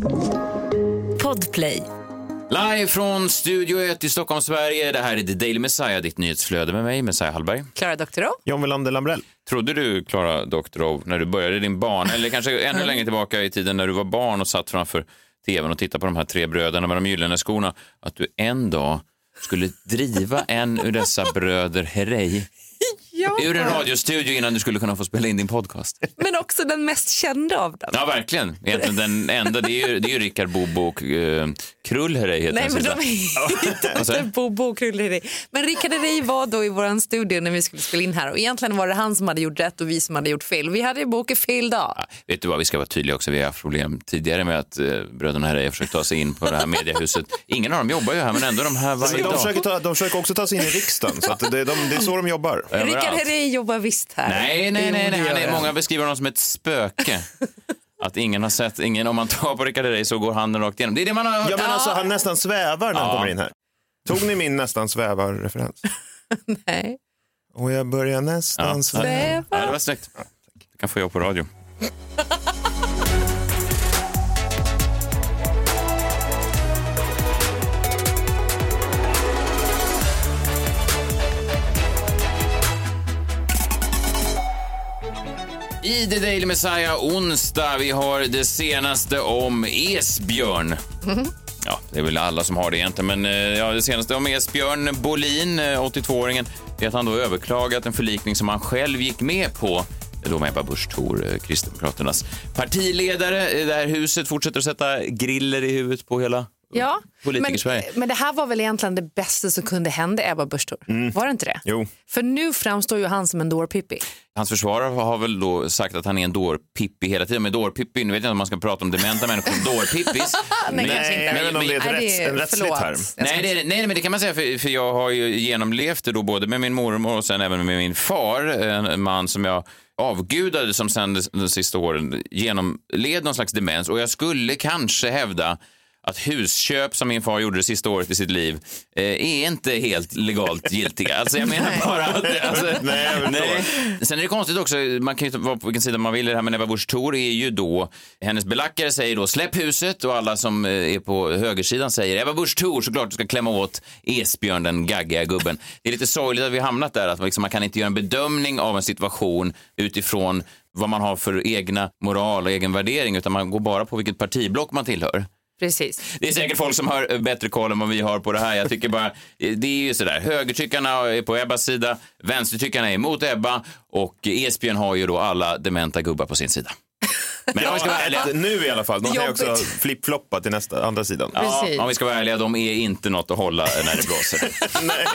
Podplay. Live från Studio 1 i Stockholm, Sverige. Det här är The Daily Messiah, ditt nyhetsflöde med mig, Messiah Hallberg. Klara Doktorov. John Wilander Lambrell. Trodde du, Klara Doktorov, när du började din barn, eller kanske ännu längre tillbaka i tiden när du var barn och satt framför tvn och tittade på de här tre bröderna med de gyllene skorna, att du en dag skulle driva en ur dessa bröder Herrey ur en radiostudio innan du skulle kunna få spela in din podcast? Men också den mest kända av dem. Ja, verkligen. Egentligen den enda, det är ju Rickard Bobo och Krull Herrey heter. Nej, men de är inte Bobo och Krull Herrey. Men Rickard Herrey var då i våran studio när vi skulle spela in här. Och egentligen var det han som hade gjort rätt och vi som hade gjort fel. Vi hade ju bokat fel dag. Ja, vet du vad, vi ska vara tydliga också. Vi har haft problem tidigare med att bröderna Herrey har försökt ta sig in på det här mediehuset. Ingen av dem jobbar ju här, men ändå de här varje dag. De försöker också ta sig in i riksdagen, så att det är så de jobbar. Rickard Herrey jobbar visst här. Nej. Många beskriver honom som ett spöke. Att ingen har sett, om man tar på Rickard Herrey så går handen rakt igenom. Det är det man har hört. Ja, men alltså, han nästan svävar när han kommer in här. Tog ni min nästan svävar-referens? Nej. Och jag börjar nästan sväva. Ja, det var snyggt. Du kan få jobb på radio. I The Daily Messiah onsdag, vi har det senaste om Esbjörn. Ja, det är väl alla som har det egentligen, men det senaste om Esbjörn Bolin, 82-åringen, är att han då överklagat en förlikning som han själv gick med på. Då med Ebba Busch Thor, Kristdemokraternas partiledare. Det här huset fortsätter att sätta griller i huvudet på hela men det här var väl egentligen det bästa som kunde hända Ebba Busch Thor. Var det inte det? Jo. För nu framstår ju han som en dårpippi. Hans försvarare har väl då sagt att han är en dårpippi hela tiden. Med dårpippi, nu vet jag inte om man ska prata om dementa människor som dårpippis. Nej, jag vet inte om det är en rättslig term. Nej, men det kan man säga, för jag har ju genomlevt det då både med min mormor och sen även med min far. En man som jag avgudade som sen de sista åren genomled någon slags demens. Och jag skulle kanske hävda att husköp som min far gjorde det sista året i sitt liv är inte helt legalt giltiga. Alltså jag menar bara att... Nej. Sen är det konstigt också, man kan ju vara på vilken sida man vill i det här, men Ebba Busch Thor är ju då, hennes belackare säger då släpp huset, och alla som är på högersidan säger Ebba Busch Thor, såklart du ska klämma åt Esbjörn, den gaggiga gubben. Det är lite sorgligt att vi har hamnat där, att liksom, man kan inte göra en bedömning av en situation utifrån vad man har för egna moral och egen värdering, utan man går bara på vilket partiblock man tillhör. Precis. Det är säkert folk som har bättre koll än vad vi har på det här. Jag tycker bara, det är ju sådär. Högertyckarna är på Ebbas sida, vänstertyckarna är emot Ebba, och Esbjörn har ju då alla dementa gubbar på sin sida. Men om vi ska vara ärliga, nu i alla fall, de kan ju också flip-floppa till andra sidan. Ja, om vi ska vara ärliga, de är inte något att hålla när det blåser. Nej.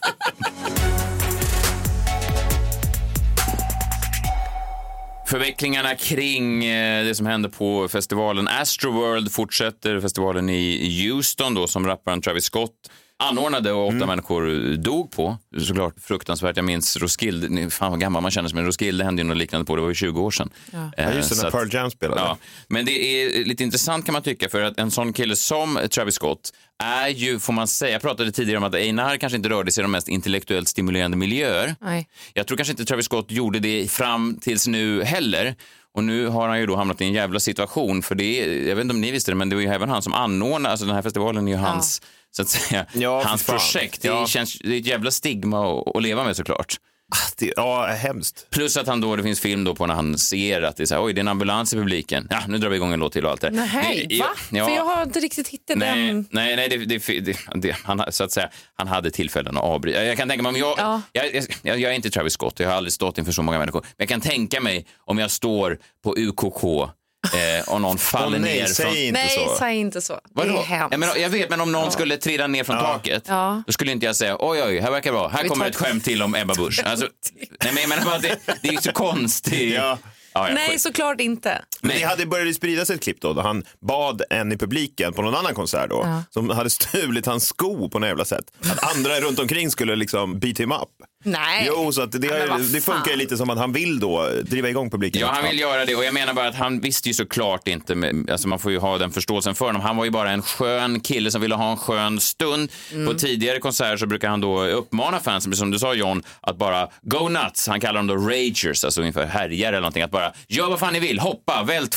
Förvecklingarna kring det som händer på festivalen Astroworld fortsätter. Festivalen i Houston då, som rapparen Travis Scott anordnade och 8 människor dog på. Såklart fruktansvärt. Jag minns Roskilde, fan vad gammal man känner sig, men Roskilde hände ju något liknande på, det var ju 20 år sedan. Ja, just det, när Pearl Jam spelade. Ja. Men det är lite intressant kan man tycka, för att en sån kille som Travis Scott är ju, får man säga, jag pratade tidigare om att Einar kanske inte rörde sig i de mest intellektuellt stimulerande miljöer. Nej. Jag tror kanske inte Travis Scott gjorde det fram tills nu heller. Och nu har han ju då hamnat i en jävla situation, för det är, jag vet inte om ni visste det, men det var ju även han som anordnade, alltså den här festivalen är ju hans, så att säga, hans projekt. Det är ett jävla stigma att leva med, såklart. Ja, hemskt. Plus att han då, det finns film då på när han ser att det är så här, oj, det är en ambulans i publiken. Ja, nu drar vi igång en låt till och allt det. Nej, va? Ja. För jag har inte riktigt hittat den. Nej, han, så att säga, han hade tillfällen att avbryta. Jag kan tänka mig om jag är inte Travis Scott, jag har aldrig stått inför så många människor. Men jag kan tänka mig om jag står på UKK och någon faller ner från... Säg inte så. Det är hemskt. Jag vet, men om någon skulle trilla ner från taket, då skulle inte jag säga, oj, här verkar det bra. Här kommer ett skämt till om Ebba Busch. Alltså, nej, men jag menar bara, det är ju så konstigt. Ja. Nej, såklart inte. Men det hade börjat spridas ett klipp då han bad en i publiken på någon annan konsert då, som hade stulit hans sko på något jävla sätt. Att andra runt omkring skulle liksom beat him up. Nej. Jo, så att det funkar ju lite som att han vill då driva igång publiken. Ja, han vill göra det, och jag menar bara att han visste ju såklart inte, alltså man får ju ha den förståelsen för honom. Han var ju bara en skön kille som ville ha en skön stund. På tidigare konserter så brukar han då uppmana fansen, som du sa John, att bara go nuts. Han kallar dem då ragers, alltså ungefär härjare eller någonting, att bara gör vad fan ni vill, hoppa, vält folk,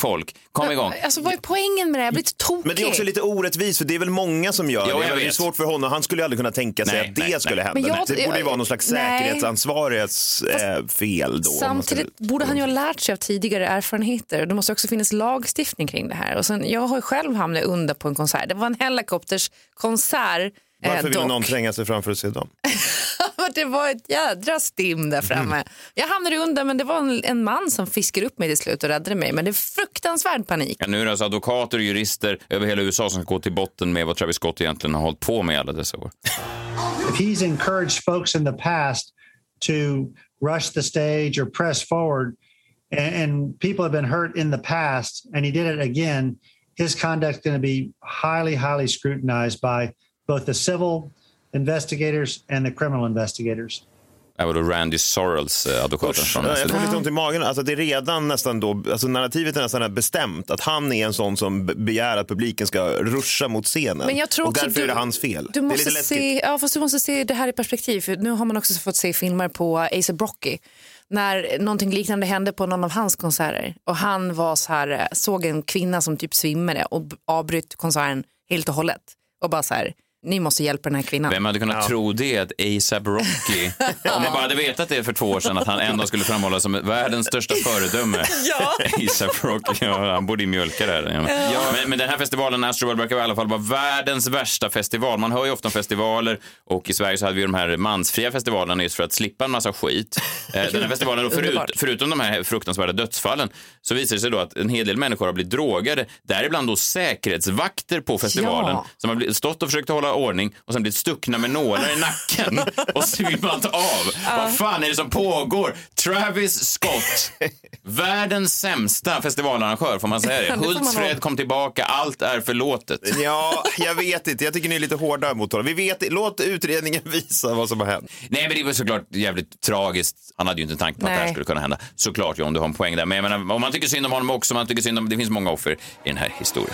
Kom igång. Alltså vad är poängen med det? Jag blir tokig. Men det är också lite orättvist, för det är väl många som gör det. Det är svårt för honom. Han skulle aldrig kunna tänka sig att det skulle hända. Det borde ju vara någon slags säkerhetsansvarighets fel då. Samtidigt borde han ju ha lärt sig av tidigare erfarenheter. Det måste också finnas lagstiftning kring det här. Och sen, jag har ju själv hamnat under på en konsert. Det var en helikopterskonsert. Varför ville någon tränga sig framför att se dem? Det var ett jädra stim där framme. Jag hamnade under, men det var en man som fiskade upp mig till slut och räddade mig. Men det är fruktansvärd panik. Ja, nu är det alltså advokater och jurister över hela USA som ska gå till botten med vad Travis Scott egentligen har hållit på med alla dessa år. If he's encouraged folks in the past to rush the stage or press forward and people have been hurt in the past and he did it again, his conduct is going to be highly scrutinized by both the civil investigators and the criminal investigators. Det var då Randy Sorrells advokaten från jag får lite ont i magen. Alltså det är redan nästan då, alltså narrativet är nästan bestämt att han är en sån som begär att publiken ska ruscha mot scenen. Men jag tror och därför är det hans fel. Du måste det är lite läskigt. fast du måste se det här i perspektiv. För nu har man också fått se filmer på A$AP Rocky. När någonting liknande hände på någon av hans konserter. Och han var så här, såg en kvinna som typ svimmade och avbröt konserten helt och hållet. Och bara så här, ni måste hjälpa den här kvinnan. Vem hade kunnat tro det, att A$AP Rocky, om man bara hade vetat det för 2 år sedan, att han ändå skulle framhållas som världens största föredöme. A$AP Rocky, han borde ju mjölka där. Men den här festivalen, Astroworld, verkar i alla fall vara världens värsta festival. Man hör ju ofta om festivaler, och i Sverige så hade vi de här mansfria festivalerna just för att slippa en massa skit. Den här festivalen, då, förutom de här fruktansvärda dödsfallen, så visar det sig då att en hel del människor har blivit drogade. Däribland då säkerhetsvakter på festivalen som har stått och försökt hålla ordning och sen blivit stuckna med nålar i nacken och svimmat av. Vad fan är det som pågår? Travis Scott, världens sämsta festivalarrangör, får man säga det. Hultsfred kom tillbaka, allt är förlåtet. Ja, jag vet inte. Jag tycker ni är lite hårda mot honom. Låt utredningen visa vad som har hänt. Nej, men det var såklart jävligt tragiskt. Han hade ju inte en tanke på att det här skulle kunna hända. Såklart, om du har en poäng där. Men jag menar, om man tycker synd om honom också, man tycker synd om, det finns många offer i den här historien.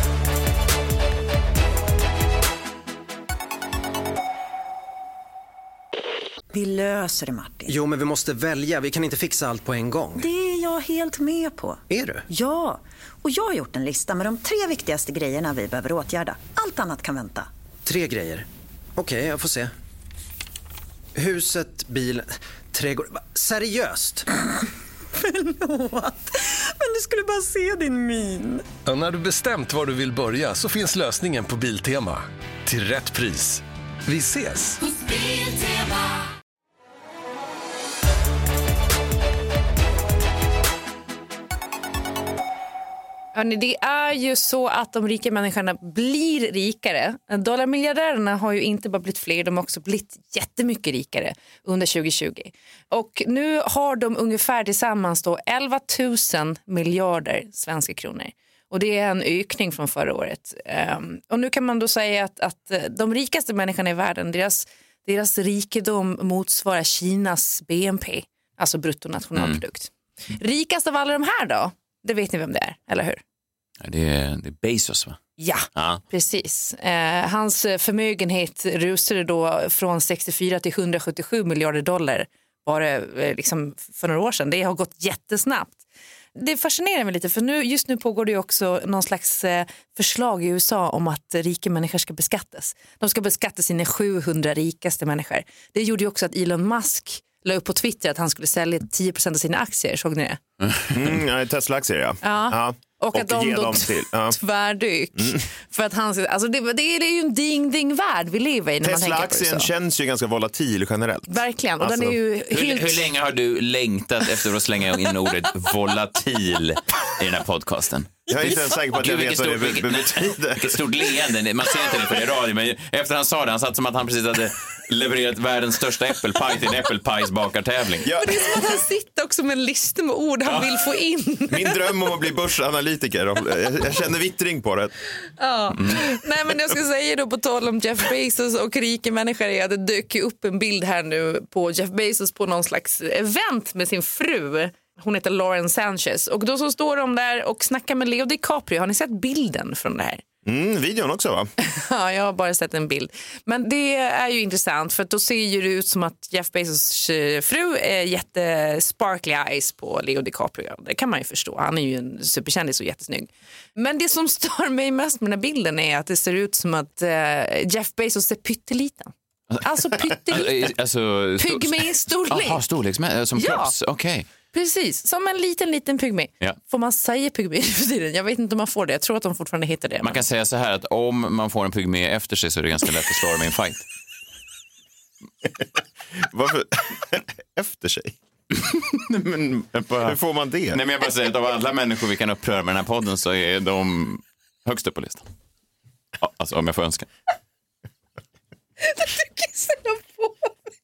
Vi löser det, Martin. Jo, men vi måste välja. Vi kan inte fixa allt på en gång. Det är jag helt med på. Är du? Ja, och jag har gjort en lista med de 3 viktigaste grejerna vi behöver åtgärda. Allt annat kan vänta. 3 grejer. Okej, jag får se. Huset, bilen, trädgård. Seriöst? Förlåt, men du skulle bara se din min. Och när du bestämt var du vill börja så finns lösningen på Biltema. Till rätt pris. Vi ses! Hos Biltema. Hörrni, det är ju så att de rika människorna blir rikare. Dollarmiljardärerna har ju inte bara blivit fler, de har också blivit jättemycket rikare under 2020. Och nu har de ungefär tillsammans då 11 000 miljarder svenska kronor. Och det är en ökning från förra året. Och nu kan man då säga att de rikaste människorna i världen, deras rikedom motsvarar Kinas BNP, alltså bruttonationalprodukt. Rikast av alla de här då? Det vet ni vem det är, eller hur? Det är Bezos, va? Ja, precis. Hans förmögenhet rusade då från 64 till 177 miljarder dollar bara liksom för några år sedan. Det har gått jättesnabbt. Det fascinerar mig lite, för just nu pågår det också någon slags förslag i USA om att rika människor ska beskattas. De ska beskatta sina 700 rikaste människor. Det gjorde ju också att Elon Musk la upp på Twitter att han skulle sälja 10% av sina aktier, såg ni det? Tesla-aktier, ja. Och att de då tvärdyk. För att han, alltså det är ju en ding-ding-värld vi lever i när man tänker på det. Tesla-aktien känns ju ganska volatil generellt. Verkligen, och den är ju helt... Hur länge har du längtat efter att slänga in ordet volatil i den här podcasten? Jag är inte ens säker på att jag vet vad det betyder. Vilket stort leende, man ser inte det på det radio, men efter han sa det, han satt som att han precis hade levererat världens största äppelpaj till en äppelpajsbakartävling. Ja. Och det är som att han sitter också med en lista med ord han vill få in. Min dröm om att bli börsanalytiker, jag känner vittring på det. Ja. Nej, men jag ska säga då på tal om Jeff Bezos och rika människor är att det dök upp en bild här nu på Jeff Bezos på någon slags event med sin fru. Hon heter Lauren Sanchez. Och då så står de där och snackar med Leo DiCaprio. Har ni sett bilden från det här? Videon också va? Ja, jag har bara sett en bild. Men det är ju intressant för då ser ju det ut som att Jeff Bezos fru är jättesparkly eyes på Leo DiCaprio. Det kan man ju förstå. Han är ju en superkändis och jättesnygg. Men det som stör mig mest med den här bilden är att det ser ut som att Jeff Bezos är pytteliten. Alltså pytteliten. Pygmé-storlek. Jaha, storlek som props. Okej. Precis, som en liten pygmé. Ja. Får man säga pygmé för tiden? Jag vet inte om man får det. Jag tror att de fortfarande hittar det. Man kan säga så här att om man får en pygmé efter sig så är det ganska lätt att slå dem i en fight. Varför? Efter sig? Hur får man det? Nej, men jag bara säger att av alla människor vi kan uppröra med den här podden så är de högst upp på listan. Ja, alltså om jag får önska. Du kissar på.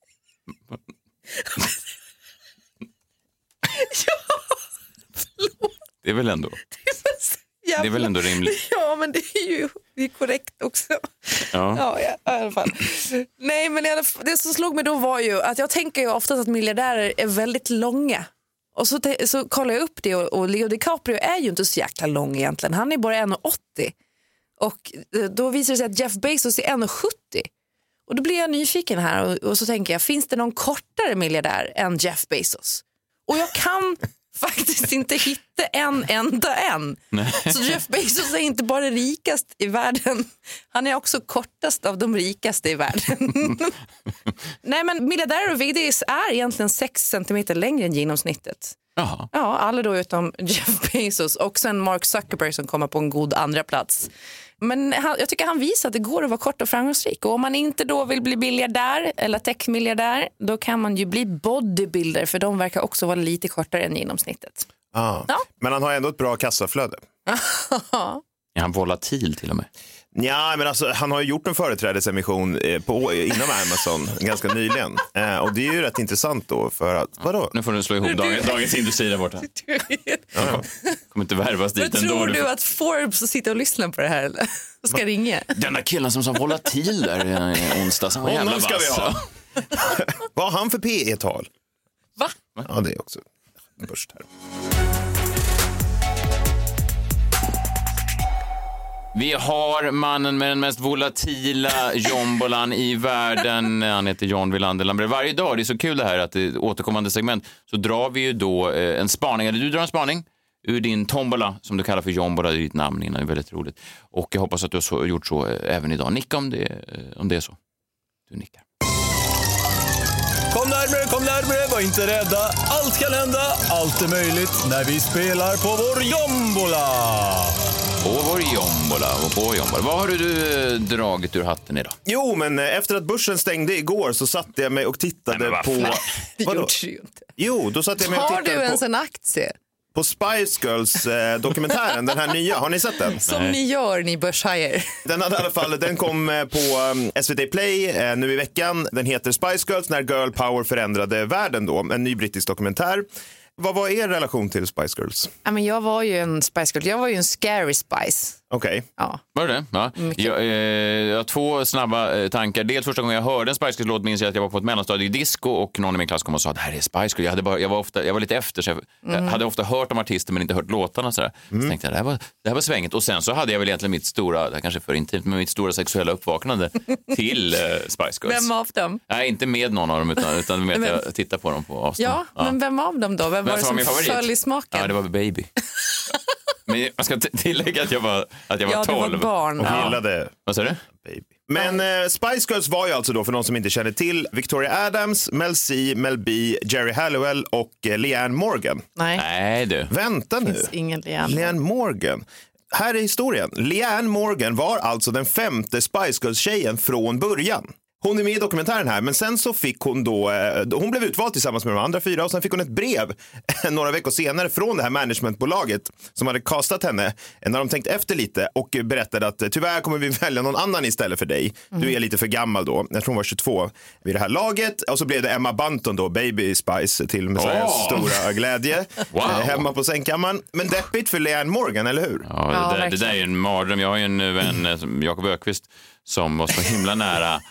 Det är väl ändå. Det är väl ändå rimligt. Ja, men det är korrekt också. Ja, i alla fall. Nej, men det som slog mig då var ju att jag tänker ju ofta att miljardärer är väldigt långa. Och så kollar jag upp det och Leo DiCaprio är ju inte så jäkla lång egentligen. Han är bara 1,80. Och då visar det sig att Jeff Bezos är 1,70. Och då blir jag nyfiken här och så tänker jag, finns det någon kortare miljardär än Jeff Bezos? Och jag kan faktiskt inte hitta en enda än. Nej. Så Jeff Bezos är inte bara rikast i världen, han är också kortast av de rikaste i världen. Nej, men miljardärer och VDs är egentligen 6 centimeter längre än genomsnittet. Jaha. Ja, alla då utom Jeff Bezos och sen Mark Zuckerberg som kommer på en god andra plats. Men jag tycker han visar att det går att vara kort och framgångsrik. Och om man inte då vill bli miljardär eller techmiljardär, då kan man ju bli bodybuilder, för de verkar också vara lite kortare än genomsnittet. Ja. Men han har ändå ett bra kassaflöde. Är han volatil till och med? Ja, men alltså, han har ju gjort en företrädesemission inom Amazon ganska nyligen. Och det är ju rätt intressant då för att, vadå? Nu får du slå ihop dagens industri där borta. Kommer inte värvas dit ändå. Tror du att Forbes sitter och lyssnar på det här eller? Ska ringa? Denna killen som sa volatil där i onsdags. Honom ska vi ha. Vad har han för PE-tal? Va? Ja, det är också en börsterm. Vi har mannen med den mest volatila jombolan i världen. Han heter John Wilander Lambré. Varje dag, det är så kul det här att det återkommande segment, så drar vi ju då en spaning. Eller du drar en spaning ur din tombola som du kallar för jombola, i ditt namn innan. Det är väldigt roligt. Och jag hoppas att du har gjort så även idag. Nicka om det är så. Du nickar. Kom närmare, var inte rädda. Allt kan hända, allt är möjligt när vi spelar på vår jombola. På jombola. Vad har du dragit ur hatten idag? Jo, men efter att börsen stängde igår så satte jag mig och tittade på... Det gjorde du ju inte. Jo, då satte jag mig och Har tittade du ens på... en aktie? På Spice Girls dokumentären, den här nya. Har ni sett den? Som ni gör, ni börshajer. Den kom på SVT Play nu i veckan. Den heter Spice Girls, när Girl Power förändrade världen då. En ny brittisk dokumentär. Vad var er relation till Spice Girls? Ja, men jag var ju en Spice Girl. Jag var ju en scary Spice. Okej. Ja. Var det? Ja. Jag har 2 snabba tankar. Dels första gången jag hörde en Spice Girls-låt minns jag att jag var på ett mellanstadiedisco och någon i min klass kom och sa att det här är Spice Girls. Jag var lite efter, så jag hade ofta hört om artister men inte hört låtarna. Så tänkte jag, det här var svänget. Och sen så hade jag väl egentligen mitt stora, kanske för intimt, men mitt stora sexuella uppvaknande till Spice Girls. Vem av dem? Nej, inte med någon av dem utan med att jag tittar på dem på avstånd. Ja, men vem av dem då? Vem var det som föll i smaken? Ja, det var Baby. Men jag ska tillägga att jag var 12. Ja, du var barn. Och gillade Vad sa du? Baby. Men Spice Girls var ju alltså då, för någon som inte känner till, Victoria Adams, Mel C, Mel B, Jerry Halliwell och Leanne Morgan. Nej du. Vänta nu. Det finns ingen Leanne Morgan. Här är historien. Leanne Morgan var alltså den 5:e Spice Girls-tjejen från början. Hon är med i dokumentären här, men sen så fick hon då, hon blev utvald tillsammans med de andra 4 och sen fick hon ett brev några veckor senare från det här managementbolaget som hade castat henne när de tänkt efter lite och berättade att tyvärr kommer vi välja någon annan istället för dig. Du är lite för gammal då. Jag tror hon var 22 vid det här laget. Och så blev det Emma Bunton då, Baby Spice, till med stora glädje hemma på sängkammaren. Men deppigt för Leanne Morgan, eller hur? Ja, det där är ju en mardröm. Jag har ju en vän, Jakob Ökvist, som var så himla nära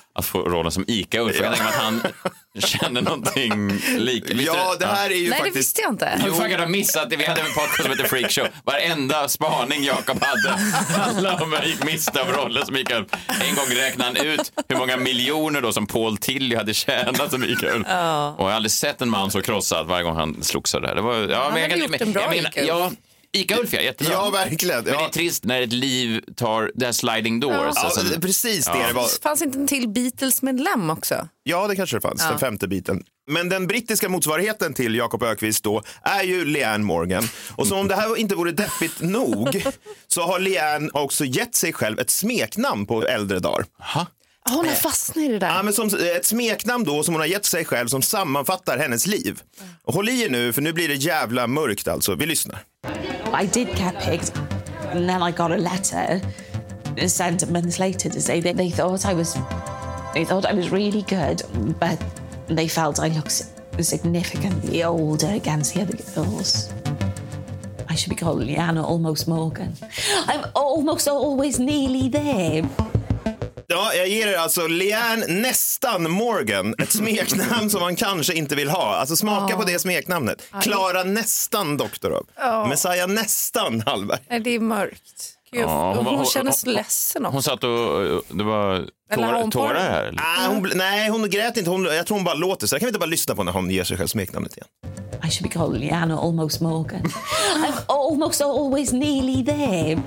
att få rollen som Ica-Ulf. Jag tänker att han känner någonting Ja, det här är ju Nej, faktiskt... det visste jag inte. Jo, jag har missat det. Vi hade en podcast som heter Freak Show. Varenda spaning Jakob hade handlade om att jag gick miste av rollen som Ica-Ulf. En gång räknade han ut hur många miljoner då som Paul Tilly hade tjänat som Ica-Ulf. Och jag har aldrig sett en man så krossad varje gång han slogs av det här. Det var, ja, han hade gjort en bra Ica-Ulf. Ja, Ica-Ulf, ja, jättebra. Ja, verkligen. Men det är trist när ett liv tar det här sliding doors. Ja, alltså, precis det var. Fanns inte en till Beatles-medlem också? Ja, det kanske det fanns, den femte biten. Men den brittiska motsvarigheten till Jakob Öqvist då är ju Leanne Morgan. Och som om det här inte vore deppigt nog så har Leanne också gett sig själv ett smeknamn på äldre dagar. Aha. Hon har fastnat i det där. Ja, men som ett smeknamn då som hon har gett sig själv som sammanfattar hennes liv. Och håll i er nu, för nu blir det jävla mörkt alltså. Vi lyssnar. I did get picked, and then I got a letter sent months later to say that they thought I was really good, but they felt I looked significantly older against the other girls. I should be called Leanne Almost Morgan. I'm almost always nearly there. Ja, jag ger er alltså Leanne nästan Morgan, ett smeknamn som man kanske inte vill ha. Alltså smaka på det smeknamnet. Klara nästan Doktorov. Messiah nästan Hallberg. Nej, det är mörkt. Gud, hon kändes ledsen också. Hon satt och det var tårar här eller? Nej, hon grät inte. Jag tror hon bara låter så. Jag kan vi inte bara lyssna på när hon ger sig själv smeknamnet igen. I should be called Leanne Almost Morgan. I'm almost always nearly there.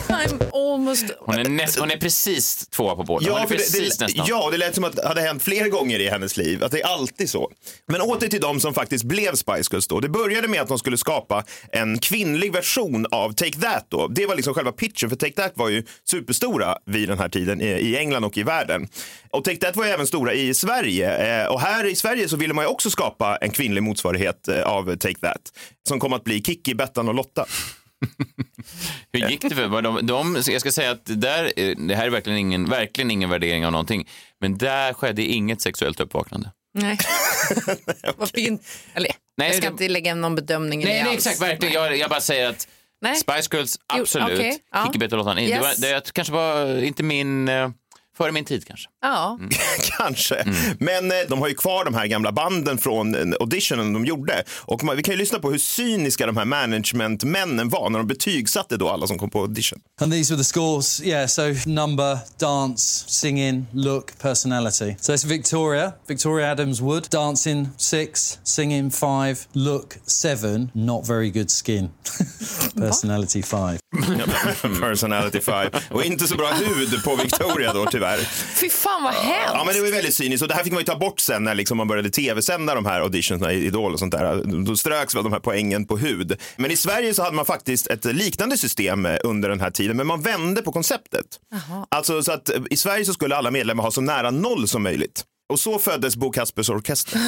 Hon är precis tvåa på båten. Ja, nästan. Det lät som att det hade hänt fler gånger i hennes liv. Att det är alltid så. Men åter till de som faktiskt blev Spice Girls då. Det började med att de skulle skapa en kvinnlig version av Take That då. Det var liksom själva pitchen, för Take That var ju superstora vid den här tiden i England och i världen. Och Take That var ju även stora i Sverige. Och här i Sverige så ville man ju också skapa en kvinnlig motsvarighet av Take That. Som kom att bli Kiki, Bettan och Lotta. Hur gick det för jag ska säga att det här är verkligen ingen värdering av någonting. Men där skedde inget sexuellt uppvaknande. Nej. Jag ska inte lägga någon bedömning i det alls. Nej, exakt, verkligen. Jag bara säger att Spice Girls, absolut. Kiki, Bettan och Lotta. Yes. Det kanske var inte före min tid kanske. Ja. Kanske. Men de har ju kvar de här gamla banden från auditionen de gjorde. Och vi kan ju lyssna på hur cyniska de här managementmännen var när de betygsatte då alla som kom på audition. And these were the scores. Yeah, so number, dance, singing, look, personality. So it's Victoria Adams Wood, dancing 6, singing 5, look 7, not very good skin. Personality 5. Personality 5. Och inte så bra hud på Victoria då tyvärr. Fy fan vad hemskt. Ja, men det var ju väldigt cyniskt. Och det här fick man ju ta bort sen när liksom man började tv-sända de här auditionerna i Idol och sånt där. Då ströks väl de här poängen på hud. Men i Sverige så hade man faktiskt ett liknande system under den här tiden. Men man vände på konceptet. Alltså så att i Sverige så skulle alla medlemmar ha så nära 0 som möjligt. Och så föddes Bo Kaspers Orkester.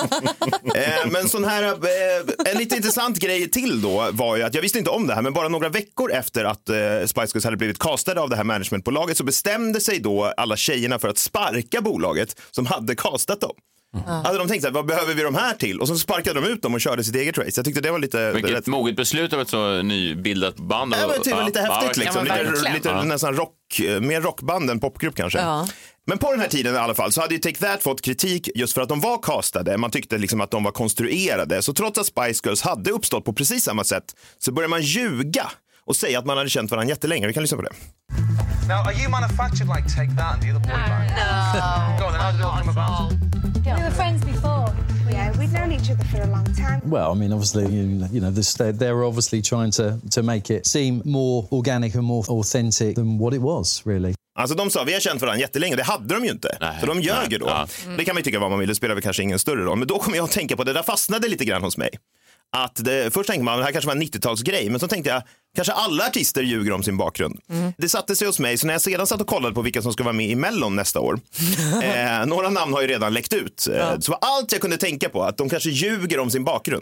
Men sån här, en lite intressant grej till då var ju att jag visste inte om det här, men bara några veckor efter att Spice Girls hade blivit castade av det här managementbolaget så bestämde sig då alla tjejerna för att sparka bolaget som hade castat dem. Hade de tänkt så här, vad behöver vi de här till? Och så sparkade de ut dem och körde sitt eget race. Jag tyckte det var lite... Vilket moget beslut av ett så nybildat band. Ja, men det var lite häftigt liksom. Lite nästan mer rockband än popgrupp kanske. Ja. Men på den här tiden i alla fall så hade ju Take That fått kritik just för att de var castade. Man tyckte liksom att de var konstruerade. Så trots att Spice Girls hade uppstått på precis samma sätt så började man ljuga och säga att man hade känt varandra jättelänge. Vi kan lyssna på det. Now, are you manufactured like Take That and the other boy band? No. Go on, then how did it all come about? We were friends before. Yeah, we'd known each other for a long time. Well, I mean, obviously, you know, they're obviously trying to make it seem more organic and more authentic than what it was, really. Alltså de sa, vi har känt varandra jättelänge, det hade de ju inte. Så de ljög då. Ja. Det kan man ju tycka vad man vill, det spelar väl kanske ingen större roll. Men då kom jag att tänka på, det där fastnade lite grann hos mig. Att först tänkte man, det här kanske var en 90-talsgrej, men så tänkte jag, kanske alla artister ljuger om sin bakgrund. Det satte sig hos mig, så när jag sedan satt och kollade på vilka som ska vara med i Mellon nästa år, några namn har ju redan läckt ut. Så var allt jag kunde tänka på, att de kanske ljuger om sin bakgrund.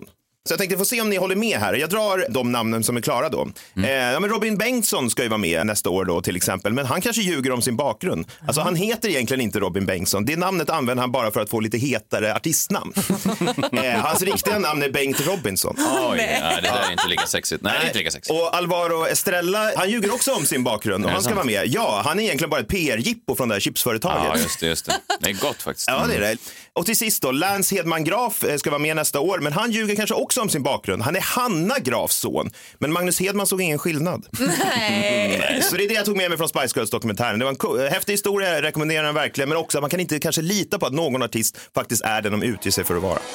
Så jag tänkte få se om ni håller med här. Jag drar de namnen som är klara då. Men Robin Bengtsson ska ju vara med nästa år då till exempel. Men han kanske ljuger om sin bakgrund. Alltså han heter egentligen inte Robin Bengtsson. Det namnet använder han bara för att få lite hetare artistnamn. Hans riktiga namn är Bengt Robinson. Oj, ja, det där är inte lika sexigt. Nej, det är inte lika sexigt. Och Alvaro Estrella, han ljuger också om sin bakgrund. Och han ska vara med. Ja, han är egentligen bara ett PR-jippo från det här chipsföretaget. Ja, just det. Det är gott faktiskt. Ja, det är det. Och till sist då, Lance Hedman Graf ska vara med nästa år. Men han ljuger kanske också om sin bakgrund. Han är Hanna Grafs son. Men Magnus Hedman såg ingen skillnad. Nej. Så det är det jag tog med mig från Spice Girls-dokumentären. Det var en häftig historia, jag rekommenderar den verkligen. Men också att man kan inte kanske lita på att någon artist faktiskt är den de utger sig för att vara.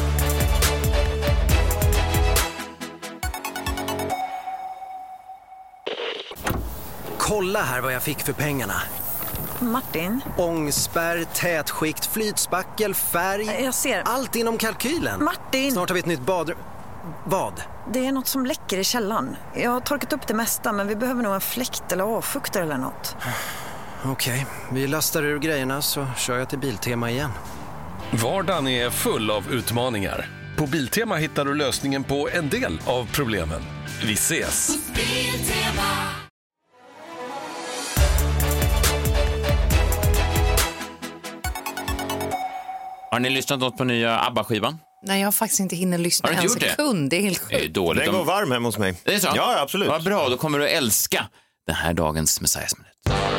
Kolla här vad jag fick för pengarna. Martin? Ångspärr, tätskikt, flytspackel, färg. Jag ser. Allt inom kalkylen. Martin! Snart har vi ett nytt badrum. Vad? Det är något som läcker i källaren. Jag har torkat upp det mesta, men vi behöver nog en fläkt eller avfuktare eller något. Okej, vi lastar ur grejerna så kör jag till Biltema igen. Vardagen är full av utmaningar. På Biltema hittar du lösningen på en del av problemen. Vi ses! Har ni lyssnat något på nya ABBA-skivan? Nej, jag har faktiskt inte hinner lyssna en sekund. Det är helt sjukt. Det är dåligt. Den går varm hemma hos mig. Det är så? Ja, absolut. Vad bra, då kommer du att älska den här dagens Messiahs minut.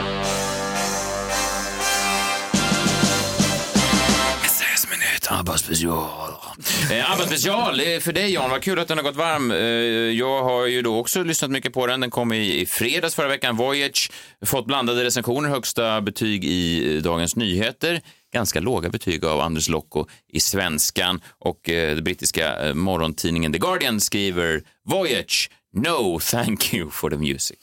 Messiahs minut, ABBA special. ABBA special, det är för dig Jan, vad kul att den har gått varm. Jag har ju då också lyssnat mycket på den. Den kom i fredags förra veckan. Voyage, fått blandade recensioner, högsta betyg i Dagens Nyheter. Ganska låga betyg av Anders Lokko i Svenskan, och det brittiska morgontidningen The Guardian skriver Voyage, no thank you for the music.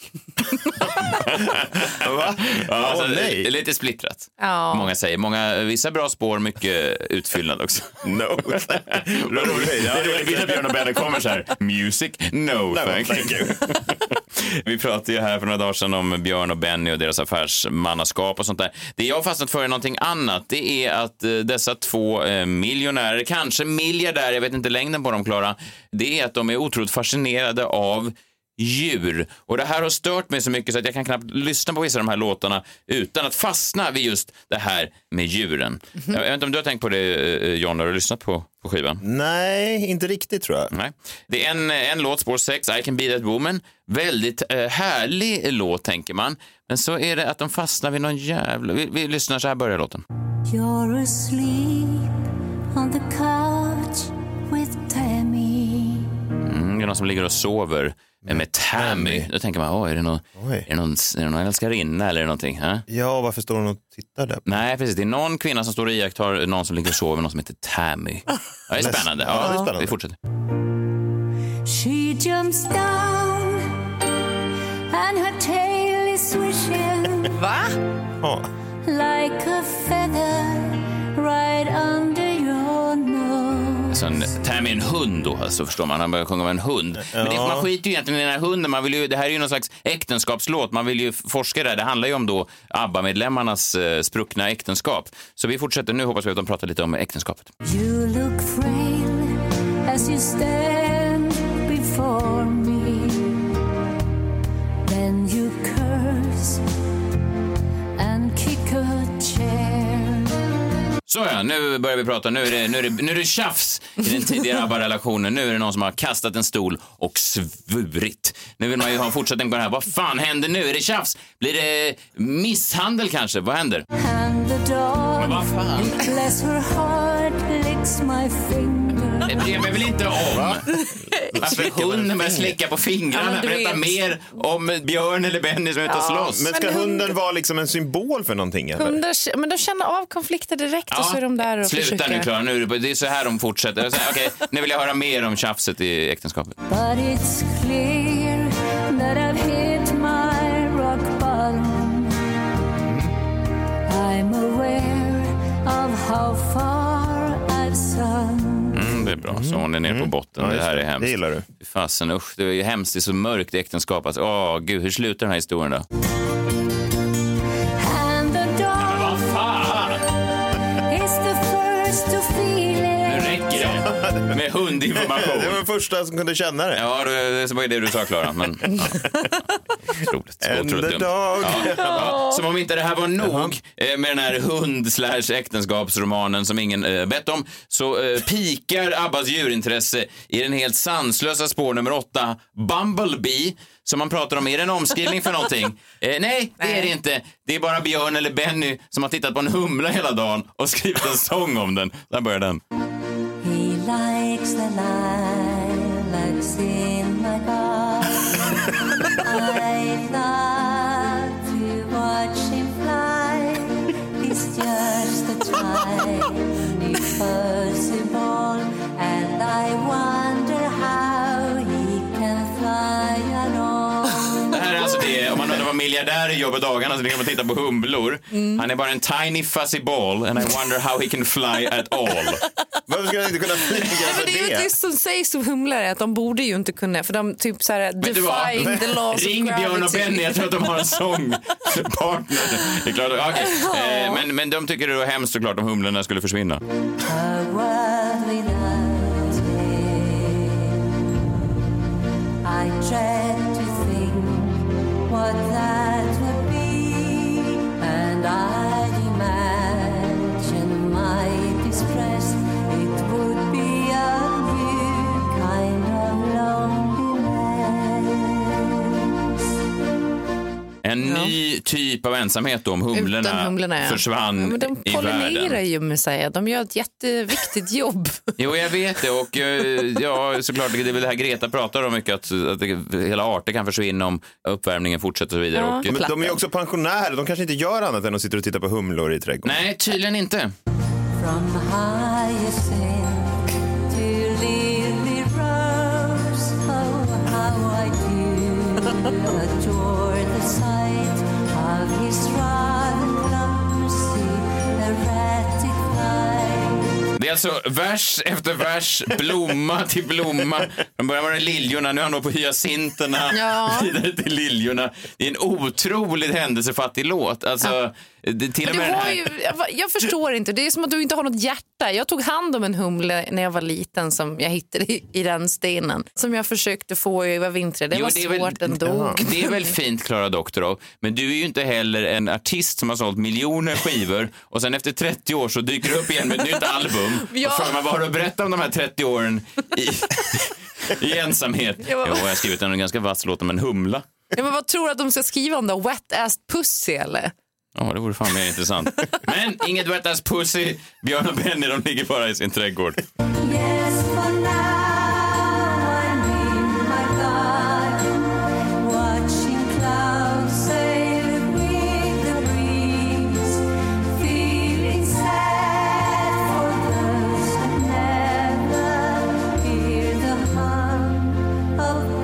Va? Alltså, nej. Det är lite splittrat. Ja. Många säger, vissa bra spår, mycket utfyllnad också. No. Det är roligt att Björn och Benny kommer så här. Music, no thank you. Vi pratade ju här för några dagar sedan om Björn och Benny och deras affärsmannaskap och sånt där. Det jag har fastnat för är någonting annat. Det är att dessa två miljonärer, kanske miljardärer, jag vet inte längden på dem, Klara. Det är att de är otroligt fascinerade av djur. Och det här har stört mig så mycket så att jag kan knappt lyssna på vissa av de här låtarna utan att fastna vid just det här med djuren. Jag vet inte om du har tänkt på det, John, när du har lyssnat på skivan? Nej, inte riktigt tror jag. Nej. Det är en låt, spår 6, I Can Be That Woman. Väldigt härlig låt, tänker man. Men så är det att de fastnar vid någon jävla... Vi lyssnar, så här börjar låten. You're asleep on the couch with Tammy. Det är någon som ligger och sover med Tammy. Då tänker man, är det någon älskarinna eller någonting? Ha? Ja, varför står hon och tittar där? Nej, precis. Det är någon kvinna som står och iakttar någon som ligger och sover, någon som heter Tammy. Ja, det är spännande. Ja, det är spännande. Vi fortsätter. She jumps down and her tail is swishing. Va? Ja. Like a feather right under your nose. Alltså Tammy är en hund då, alltså, förstår man. Han börjar sjunga om en hund. Men man skiter ju egentligen i den här hunden. Man vill ju, det här är ju någon slags äktenskapslåt. Man vill ju forska där. Det handlar ju om då ABBA-medlemmarnas spruckna äktenskap. Så vi fortsätter nu, hoppas vi att de pratar lite om äktenskapet. You look frail as you stand before me. Then you curse and kick a chair. Så ja, nu börjar vi prata. Nu är det tjafs i den tidigare ABBA-relationen. Nu är det någon som har kastat en stol och svurit. Nu vill man ju ha en fortsättning på det här. Vad fan händer nu? Är det tjafs? Blir det misshandel kanske? Vad händer? Men vad fan? Bless her heart licks my finger. Det bryr mig väl inte om. Varför hunden börjar slicka på fingrarna? Berätta mer om Björn eller Benny som är ute och slåss. Men ska hunden vara liksom en symbol för någonting? Eller? Hundar, men de känner av konflikter direkt och så är de där och sluta försöker. Nu, Klara. Det är så här de fortsätter. Okej, nu vill jag höra mer om tjafset i äktenskapet. But it's clear that I've hit my rock bottom. I'm aware of how far I've sunk. Det är bra, så hon är ner på botten. Ja, det här är hemskt. Det gillar du. Fasen, usch, det är ju hemskt, det är så mörkt i äktenskapet. Gud, hur slutar den här historien då? And the dog Men vad fan! is the first to feel it. Nu räcker det med hundinformation. Det var den första som kunde känna det. Ja, det var det du sa, Klara. Men, otroligt dumt. Som om inte det här var nog med den här hund/äktenskapsromanen som ingen bett om, så pikar Abbas djurintresse i den helt sanslösa spår nummer 8, Bumblebee, som man pratar om. Är det en omskrivning för någonting? Nej, det är det inte. Det är bara Björn eller Benny som har tittat på en humla hela dagen och skrivit en sång om den. Där börjar den. He likes the lilacs in my garden. I love to watch him fly. He's just a tiny fuzzy ball, and I wonder how he can fly along. Det här är alltså det, om man undrar vad miljardärer gör på dagarna så kan man titta på humlor. Han är bara en tiny fuzzy ball, and I wonder how he can fly at all. Varför ska han inte kunna flyga för det? Det är ju det som sägs om humlor, att de borde ju inte kunna, för de typ så här defying the laws Ring of gravity. Björn och Benny, jag tror att de har en sångpartner. Det är klart, okay. Men de tycker det var hemskt såklart om humlorna skulle försvinna. A world without him. I dread to think what that would be, and I'd imagine my distress. It would be a new kind of loneliness. En ny typ av ensamhet då, om humlorna försvann men de i pollinerar världen. ju med sig. De gör ett jätteviktigt jobb. Jo, jag vet det, och ja, såklart det är väl det här Greta pratar om mycket, att hela arter kan försvinna om uppvärmningen fortsätter och så vidare. Ja, men de är ju också pensionärer, de kanske inte gör annat än att sitta och titta på humlor i trädgården. Nej, tydligen inte. From hyacinth to lily rose, oh how I do adore the sight of his rather clumsy erratic flight. Det är alltså vers efter vers, blomma till blomma. Från början var det liljorna, nu är han då på hyacinterna, vidare till liljorna. Det är en otroligt händelsefattig låt. Alltså, till och med jag förstår inte, det är som att du inte har något hjärta. Jag tog hand om en humle när jag var liten som jag hittade i den stenen, som jag försökte få över vintern. Det var svårt ändå. Det är väl fint, Klara Doktorov, men du är ju inte heller en artist som har sålt miljoner skivor och sen efter 30 år så dyker du upp igen med ett nytt album. Och frågar man, vad har du berättat om de här 30 åren i ensamhet? Jag har skrivit en ganska vass låt om en humla. Ja, men vad tror du att de ska skriva om då? Wet ass pussy eller? Ja, det vore fan mer intressant. Men inget wet ass pussy. Björn och Benny, de ligger bara i sin trädgård. Yes, for now I'm in my garden, watching clouds sail with the breeze, feeling sad for those that never hear the hum of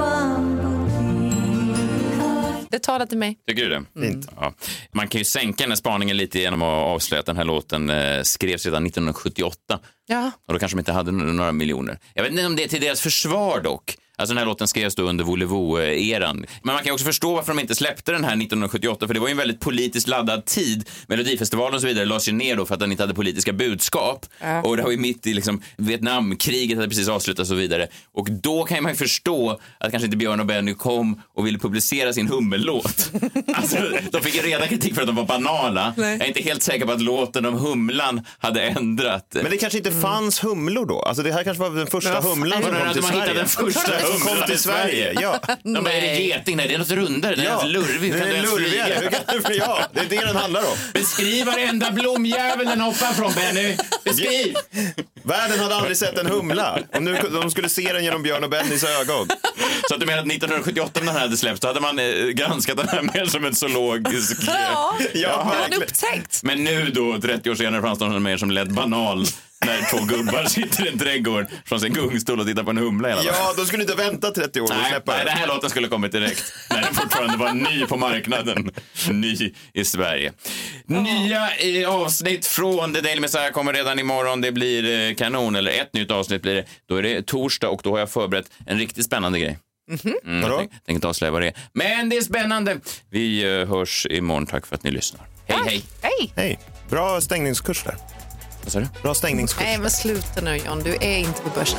bumblebee. Det talar till mig. Tycker du det? Ja. Man kan ju sänka den här spaningen lite genom att avslöja att den här låten skrevs redan 1978. Ja. Och då kanske de inte hade några miljoner. Jag vet inte om det är till deras försvar dock. Alltså den här låten skrevs då under Volevo-eran. Men man kan också förstå varför de inte släppte den här 1978. För det var ju en väldigt politiskt laddad tid. Melodifestivalen och så vidare lades ju ner då för att den inte hade politiska budskap. Och det var ju mitt i liksom Vietnamkriget hade precis avslutats och så vidare. Och då kan man ju förstå att kanske inte Björn och Benny kom och ville publicera sin hummellåt. Alltså de fick ju redan kritik för att de var banala. Jag är inte helt säker på att låten om humlan hade ändrat. Men det kanske inte fanns humlor då? Alltså det här kanske var den första humlan som kom till Sverige. Den första kom till Sverige, ja. De är det geting, nej det är något rundare, det är något lurvig. Det är lurvigare, ja, det är det den handlar om. Beskriv varenda blomjävel den hoppar från, Benny. Beskriv. Världen hade aldrig sett en humla. Om nu de skulle se den genom Björn och Bennys ögon. Så att du menar att 1978 när den här hade släppts, då hade man granskat den här mer som en zoologisk... Ja, upptäckt. Men nu då, 30 år senare, fanns den mer som lätt banal. När två gubbar sitter i en trädgård från sin gungstol och tittar på en humla hela dagen. Ja, då skulle inte vänta 30 år och släppa nej, den här låten skulle kommit direkt. När den fortfarande var ny på marknaden. Ny i Sverige. Nya avsnitt från The Daily Messiah kommer redan imorgon. Det blir kanon, eller ett nytt avsnitt blir det. Då är det torsdag och då har jag förberett en riktigt spännande grej. Jag tänkte inte avslöja vad det är. Men det är spännande. Vi hörs imorgon. Tack för att ni lyssnar. Hej, hej. Hej. Hej. Bra stängningskurs där. Vad sa du? Bra stängningskurs. Nej, men sluta nu John, du är inte på börsen.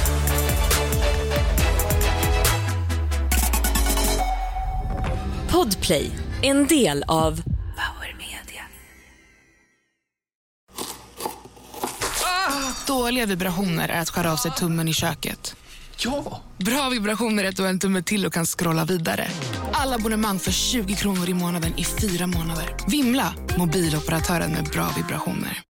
Podplay, en del av Power Media. Dåliga vibrationer är att skära av sig tummen i köket. Ja! Bra vibrationer är att du har en tumme till och kan scrolla vidare. Alla abonnemang för 20 kronor i månaden i 4 månader. Vimla, mobiloperatören med bra vibrationer.